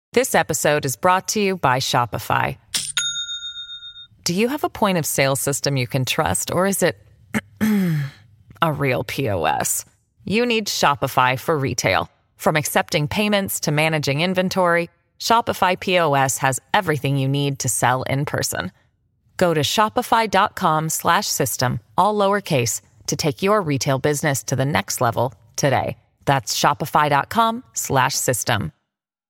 This episode is brought to you by Shopify. Do you have a point of sale system you can trust, or is it a real POS? You need Shopify for retail. From accepting payments to managing inventory, Shopify POS has everything you need to sell in person. Go to shopify.com/system, all lowercase, to take your retail business to the next level today. That's shopify.com/system.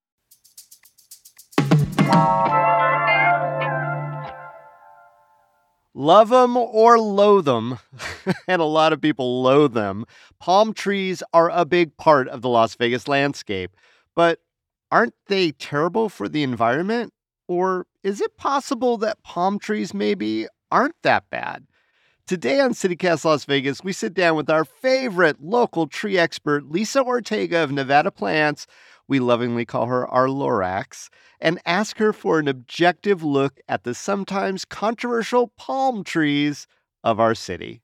Love them or loathe them, and a lot of people loathe them, palm trees are a big part of the Las Vegas landscape. But aren't they terrible for the environment? Or is it possible that palm trees maybe aren't that bad? Today on CityCast Las Vegas, we sit down with our favorite local tree expert, Lisa Ortega of Nevada Plants. We lovingly call her our Lorax, and ask her for an objective look at the sometimes controversial palm trees of our city.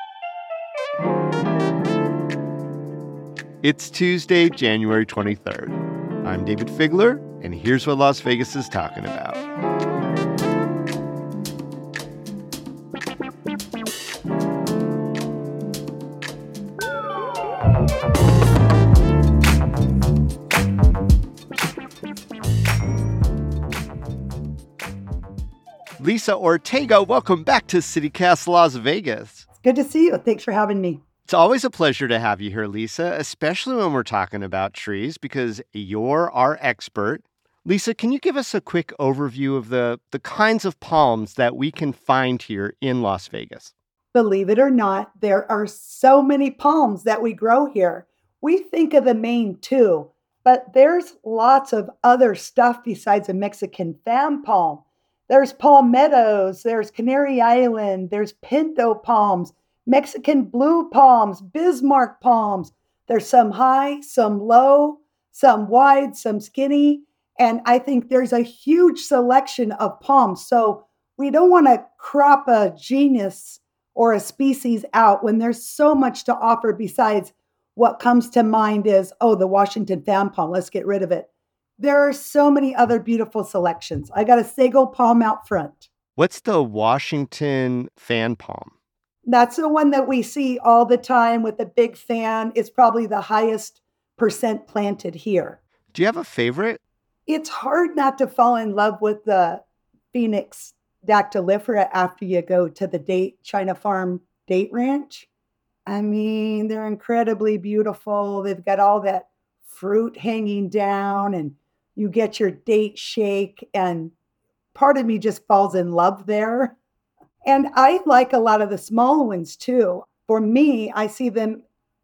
It's Tuesday, January 23rd. I'm David Figler, and here's what Las Vegas is talking about. Lisa Ortega, welcome back to CityCast Las Vegas. It's good to see you. Thanks for having me. It's always a pleasure to have you here, Lisa, especially when we're talking about trees because you're our expert. Lisa, can you give us a quick overview of the kinds of palms that we can find here in Las Vegas? Believe it or not, there are so many palms that we grow here. We think of the main two, but there's lots of other stuff besides a Mexican fan palm. There's palmettos, there's Canary Island, there's pinto palms, Mexican blue palms, Bismarck palms. There's some high, some low, some wide, some skinny. And I think there's a huge selection of palms. So we don't want to crop a genus or a species out when there's so much to offer besides what comes to mind is, the Washington fan palm. Let's get rid of it. There are so many other beautiful selections. I got a sago palm out front. What's the Washington fan palm? That's the one that we see all the time with the big fan. It's probably the highest percent planted here. Do you have a favorite? It's hard not to fall in love with the Phoenix dactylifera after you go to the China Farm Date Ranch. I mean, they're incredibly beautiful. They've got all that fruit hanging down and you get your date shake, and part of me just falls in love there. And I like a lot of the small ones too. For me, I see them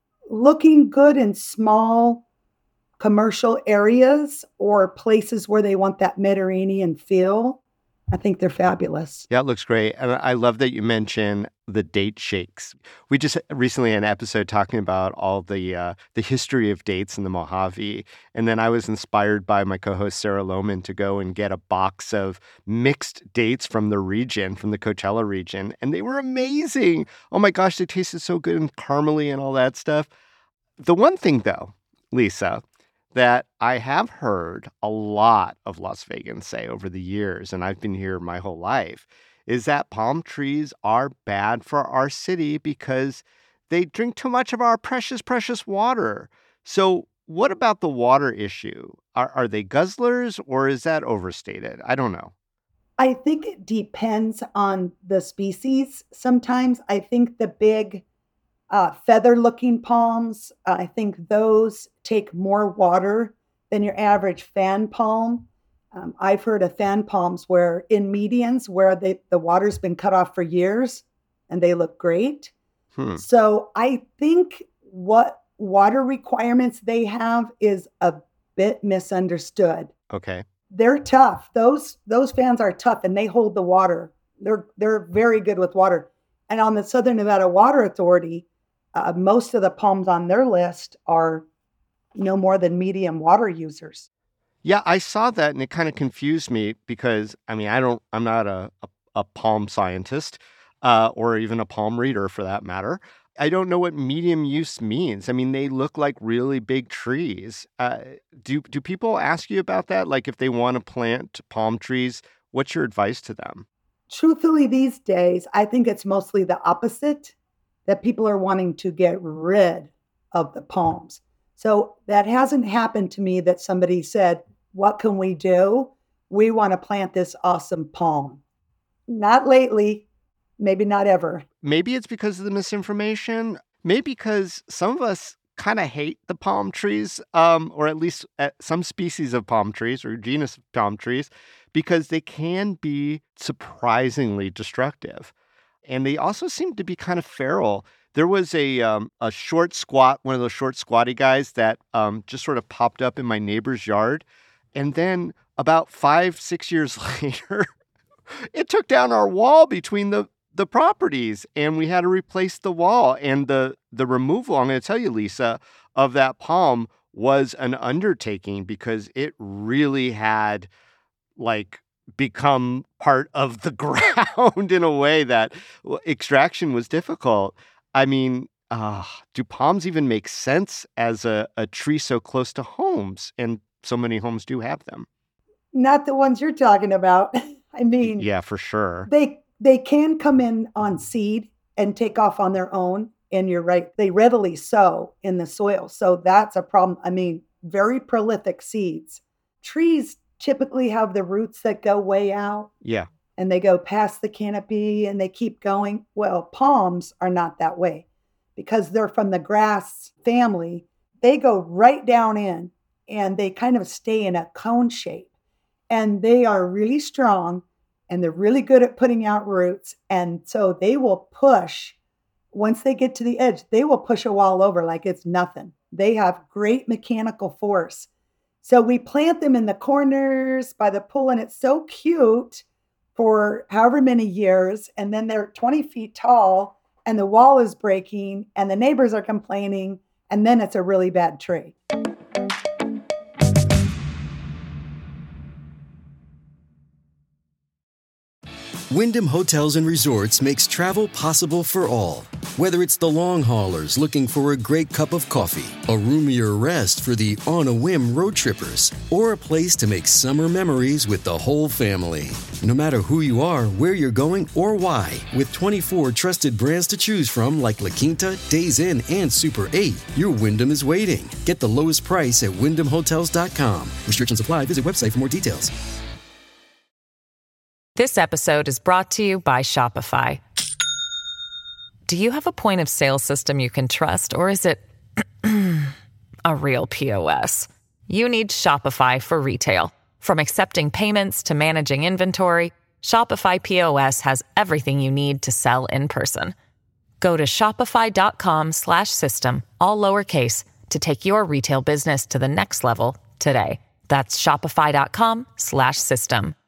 looking good in small commercial areas or places where they want that Mediterranean feel. I think they're fabulous. Yeah, it looks great. And I love that you mention the date shakes. We just recently had an episode talking about all the history of dates in the Mojave. And then I was inspired by my co-host Sarah Lohman to go and get a box of mixed dates from the region, from the Coachella region. And they were amazing. Oh my gosh, they tasted so good and caramely and all that stuff. The one thing though, Lisa, that I have heard a lot of Las Vegans say over the years, and I've been here my whole life, is that palm trees are bad for our city because they drink too much of our precious, precious water. So what about the water issue? Are they guzzlers or is that overstated? I don't know. I think it depends on the species. Sometimes I think the big feather-looking palms, I think those take more water than your average fan palm. I've heard of fan palms where in medians where the water's been cut off for years and they look great. So I think what water requirements they have is a bit misunderstood. Okay. They're tough. Those fans are tough and they hold the water. They're very good with water. And on the Southern Nevada Water Authority, most of the palms on their list are no more than medium water users. Yeah, I saw that and it kind of confused me because, I mean, I'm not a palm scientist or even a palm reader for that matter. I don't know what medium use means. I mean, they look like really big trees. Do people ask you about that? Like if they want to plant palm trees, what's your advice to them? Truthfully, these days, I think it's mostly the opposite, that people are wanting to get rid of the palms. So that hasn't happened to me that somebody said, what can we do? We want to plant this awesome palm. Not lately, maybe not ever. Maybe it's because of the misinformation. Maybe because some of us kind of hate the palm trees, or at least some species of palm trees or genus of palm trees, because they can be surprisingly destructive. And they also seem to be kind of feral. There was a short squat, one of those short squatty guys that just sort of popped up in my neighbor's yard. And then about 5-6 years later, it took down our wall between the properties, and we had to replace the wall. And the removal, I'm going to tell you, Lisa, of that palm was an undertaking because it really had like become part of the ground in a way that extraction was difficult. I mean, do palms even make sense as a tree so close to homes? And so many homes do have them. Not the ones you're talking about. I mean, yeah, for sure. They can come in on seed and take off on their own. And you're right, they readily sow in the soil. So that's a problem. I mean, very prolific seeds. Trees typically have the roots that go way out. Yeah. And they go past the canopy and they keep going. Well, palms are not that way because they're from the grass family. They go right down in and they kind of stay in a cone shape. And they are really strong and they're really good at putting out roots. And so they will push, once they get to the edge, they will push a wall over like it's nothing. They have great mechanical force. So we plant them in the corners by the pool, and it's so cute for however many years. And then they're 20 feet tall and the wall is breaking and the neighbors are complaining. And then it's a really bad tree. Wyndham Hotels and Resorts makes travel possible for all. Whether it's the long haulers looking for a great cup of coffee, a roomier rest for the on-a-whim road trippers, or a place to make summer memories with the whole family. No matter who you are, where you're going, or why, with 24 trusted brands to choose from like La Quinta, Days Inn, and Super 8, your Wyndham is waiting. Get the lowest price at WyndhamHotels.com. Restrictions apply. Visit website for more details. This episode is brought to you by Shopify. Do you have a point of sale system you can trust, or is it a real POS? You need Shopify for retail. From accepting payments to managing inventory, Shopify POS has everything you need to sell in person. Go to shopify.com/system, all lowercase, to take your retail business to the next level today. That's shopify.com/system.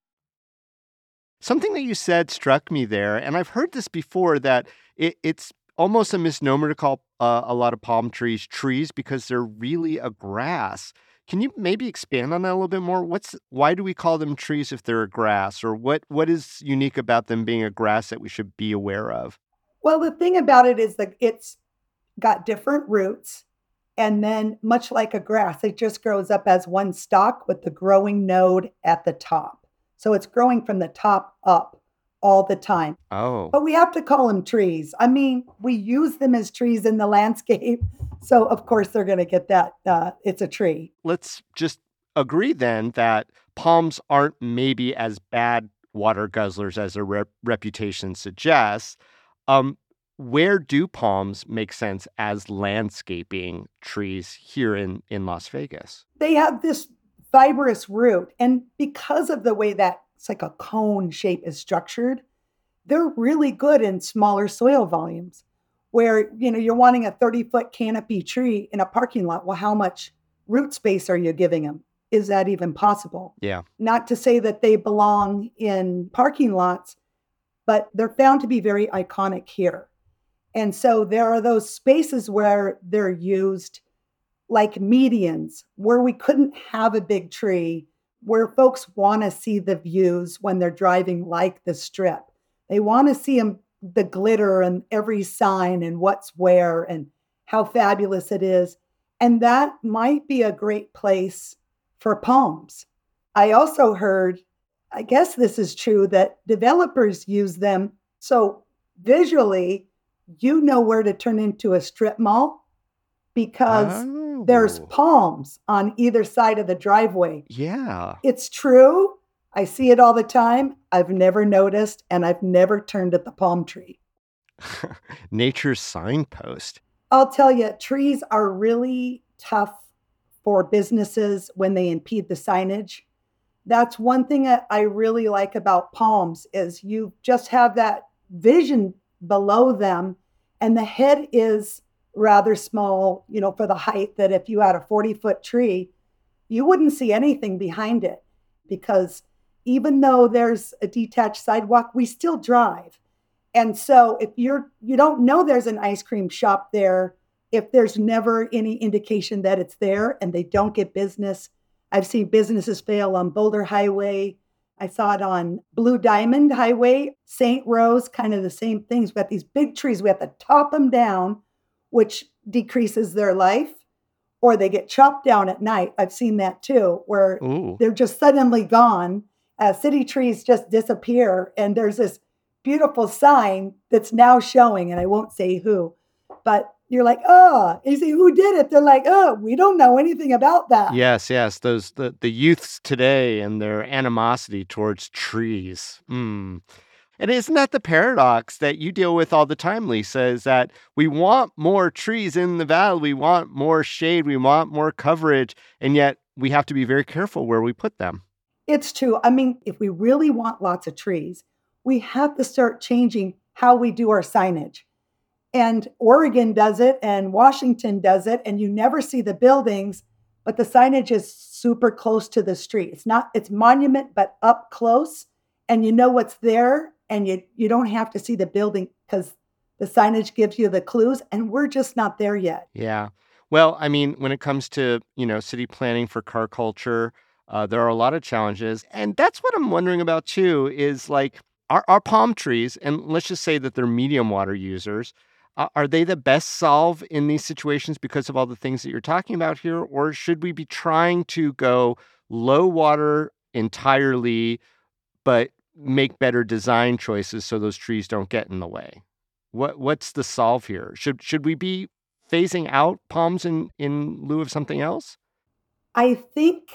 Something that you said struck me there, and I've heard this before, that it's almost a misnomer to call a lot of palm trees because they're really a grass. Can you maybe expand on that a little bit more? Why do we call them trees if they're a grass? Or what is unique about them being a grass that we should be aware of? Well, the thing about it is that it's got different roots. And then much like a grass, it just grows up as one stalk with the growing node at the top. So it's growing from the top up all the time. Oh. But we have to call them trees. I mean, we use them as trees in the landscape. So, of course, they're going to get that. It's a tree. Let's just agree then that palms aren't maybe as bad water guzzlers as their reputation suggests. Where do palms make sense as landscaping trees here in Las Vegas? They have this fibrous root. And because of the way that it's like a cone shape is structured, they're really good in smaller soil volumes where, you're wanting a 30-foot canopy tree in a parking lot. Well, how much root space are you giving them? Is that even possible? Yeah. Not to say that they belong in parking lots, but they're found to be very iconic here. And so there are those spaces where they're used like medians, where we couldn't have a big tree, where folks want to see the views when they're driving, like the Strip. They want to see them the glitter and every sign and what's where and how fabulous it is. And that might be a great place for palms. I also heard, I guess this is true, that developers use them. So visually, you know where to turn into a strip mall because there's Oh, palms on either side of the driveway. yeah. It's true. I see it all the time. I've never noticed, and I've never turned at the palm tree. Nature's signpost. I'll tell you, trees are really tough for businesses when they impede the signage. That's one thing that I really like about palms is you just have that vision below them, and the head is rather small, for the height that if you had a 40-foot tree, you wouldn't see anything behind it because even though there's a detached sidewalk, we still drive. And so if you don't know there's an ice cream shop there, if there's never any indication that it's there and they don't get business. I've seen businesses fail on Boulder Highway. I saw it on Blue Diamond Highway, St. Rose, kind of the same things. We got these big trees. We have to top them down, which decreases their life, or they get chopped down at night. I've seen that too, where Ooh. they're just suddenly gone. City trees just disappear. And there's this beautiful sign that's now showing, and I won't say who, but you're like, oh, and you say, who did it? They're like, oh, we don't know anything about that. Yes, yes. Those the youths today and their animosity towards trees. And isn't that the paradox that you deal with all the time, Lisa, is that we want more trees in the valley, we want more shade, we want more coverage, and yet we have to be very careful where we put them. It's true. I mean, if we really want lots of trees, we have to start changing how we do our signage. And Oregon does it and Washington does it, and you never see the buildings, but the signage is super close to the street. It's monument, but up close, and you know what's there, and you don't have to see the building because the signage gives you the clues, and we're just not there yet. Yeah. Well, I mean, when it comes to, city planning for car culture, there are a lot of challenges. And that's what I'm wondering about too, is like, are palm trees, and let's just say that they're medium water users, are they the best solve in these situations because of all the things that you're talking about here? Or should we be trying to go low water entirely, but make better design choices so those trees don't get in the way? What's the solve here? Should we be phasing out palms in lieu of something else? I think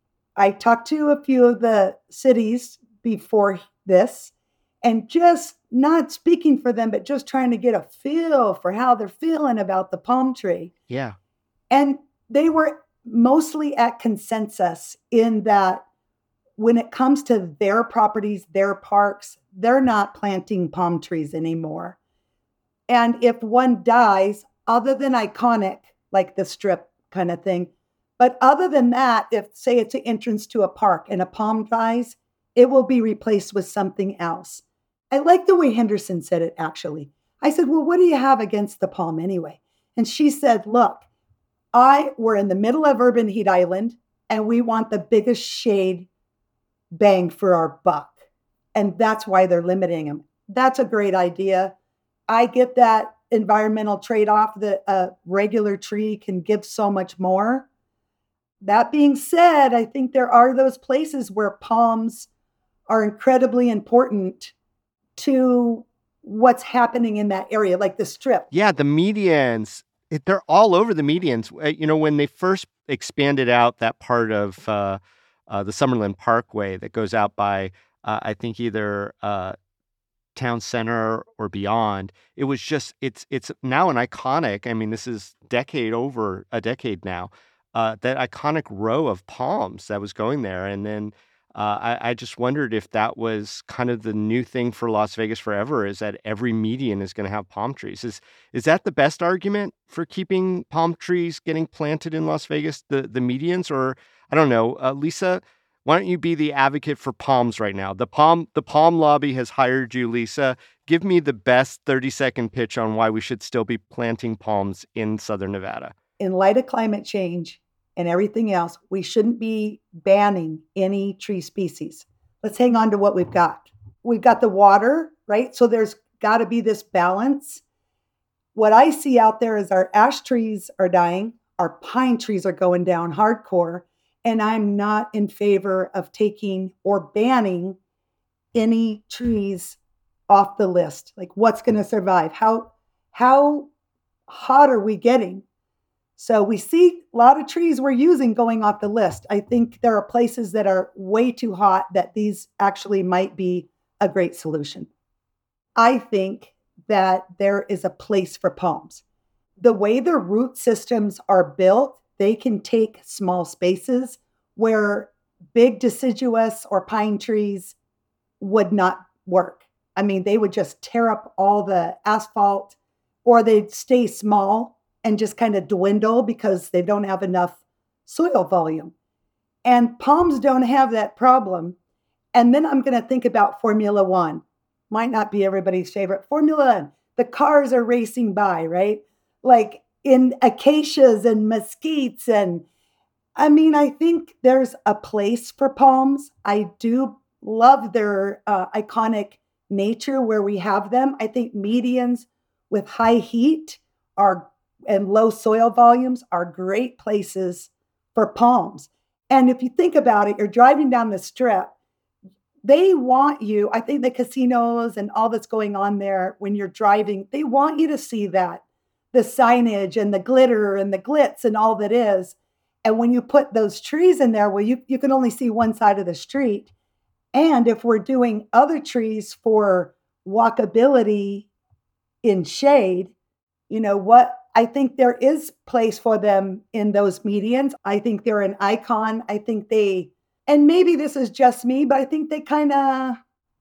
I talked to a few of the cities before this, and just not speaking for them, but just trying to get a feel for how they're feeling about the palm tree. Yeah. And they were mostly at consensus in that when it comes to their properties, their parks, they're not planting palm trees anymore. And if one dies, other than iconic, like the strip kind of thing, but other than that, if say it's an entrance to a park and a palm dies, it will be replaced with something else. I like the way Henderson said it, actually. I said, well, what do you have against the palm anyway? And she said, look, we're in the middle of Urban Heat Island, and we want the biggest shade bang for our buck. And that's why they're limiting them. That's a great idea. I get that environmental trade-off that a regular tree can give so much more. That being said, I think there are those places where palms are incredibly important to what's happening in that area, like the strip. Yeah, the medians, they're all over the medians. When they first expanded out that part of the Summerlin Parkway that goes out by, I think, either Town Center or beyond, it was just, it's now an iconic, I mean, this is over a decade now, that iconic row of palms that was going there. And then I just wondered if that was kind of the new thing for Las Vegas forever, is that every median is going to have palm trees. Is that the best argument for keeping palm trees getting planted in Las Vegas, the medians? Or, I don't know, Lisa, why don't you be the advocate for palms right now? The palm lobby has hired you, Lisa. Give me the best 30-second pitch on why we should still be planting palms in Southern Nevada. In light of climate change and everything else, we shouldn't be banning any tree species. Let's hang on to what we've got. We've got the water, right? So there's got to be this balance. What I see out there is our ash trees are dying, our pine trees are going down hardcore, and I'm not in favor of taking or banning any trees off the list. Like, what's going to survive? How hot are we getting? So we see a lot of trees we're using going off the list. I think there are places that are way too hot that these actually might be a great solution. I think that there is a place for palms. The way their root systems are built, they can take small spaces where big deciduous or pine trees would not work. I mean, they would just tear up all the asphalt, or they'd stay small and just kind of dwindle because they don't have enough soil volume. And palms don't have that problem. And then I'm going to think about Formula One. Might not be everybody's favorite. Formula One, the cars are racing by, right? Like in acacias and mesquites. And I mean, I think there's a place for palms. I do love their iconic nature where we have them. I think medians with high heat and low soil volumes are great places for palms. And if you think about it, you're driving down the strip, they want you, I think the casinos and all that's going on there when you're driving, they want you to see that, the signage and the glitter and the glitz and all that is. And when you put those trees in there, well, you can only see one side of the street. And if we're doing other trees for walkability in shade, you know what? I think there is place for them in those medians. I think they're an icon. I think and maybe this is just me, but I think they kind of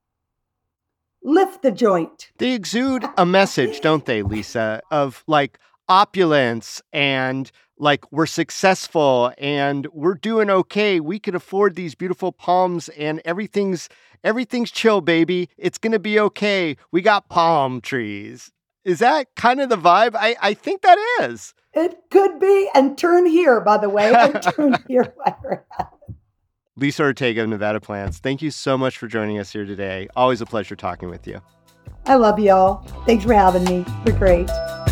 lift the joint. They exude a message, don't they, Lisa, of like opulence and like we're successful and we're doing okay. We can afford these beautiful palms and everything's chill, baby. It's going to be okay. We got palm trees. Is that kind of the vibe? I think that is. It could be. And turn here, by the way. And turn here while you're at it. Lisa Ortega of Nevada Plants, thank you so much for joining us here today. Always a pleasure talking with you. I love y'all. Thanks for having me. You're great.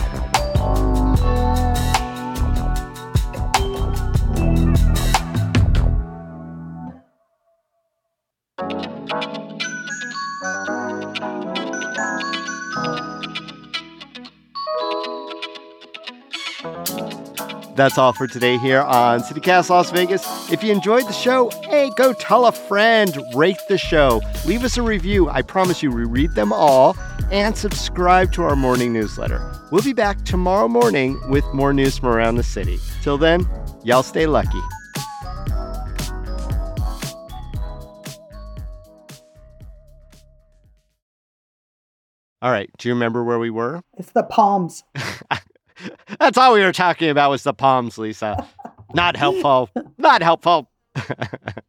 That's all for today here on CityCast Las Vegas. If you enjoyed the show, hey, go tell a friend, rate the show, leave us a review. I promise you we read them all, and subscribe to our morning newsletter. We'll be back tomorrow morning with more news from around the city. Till then, y'all stay lucky. All right, do you remember where we were? It's the palms. That's all we were talking about was the palms, Lisa. Not helpful. Not helpful.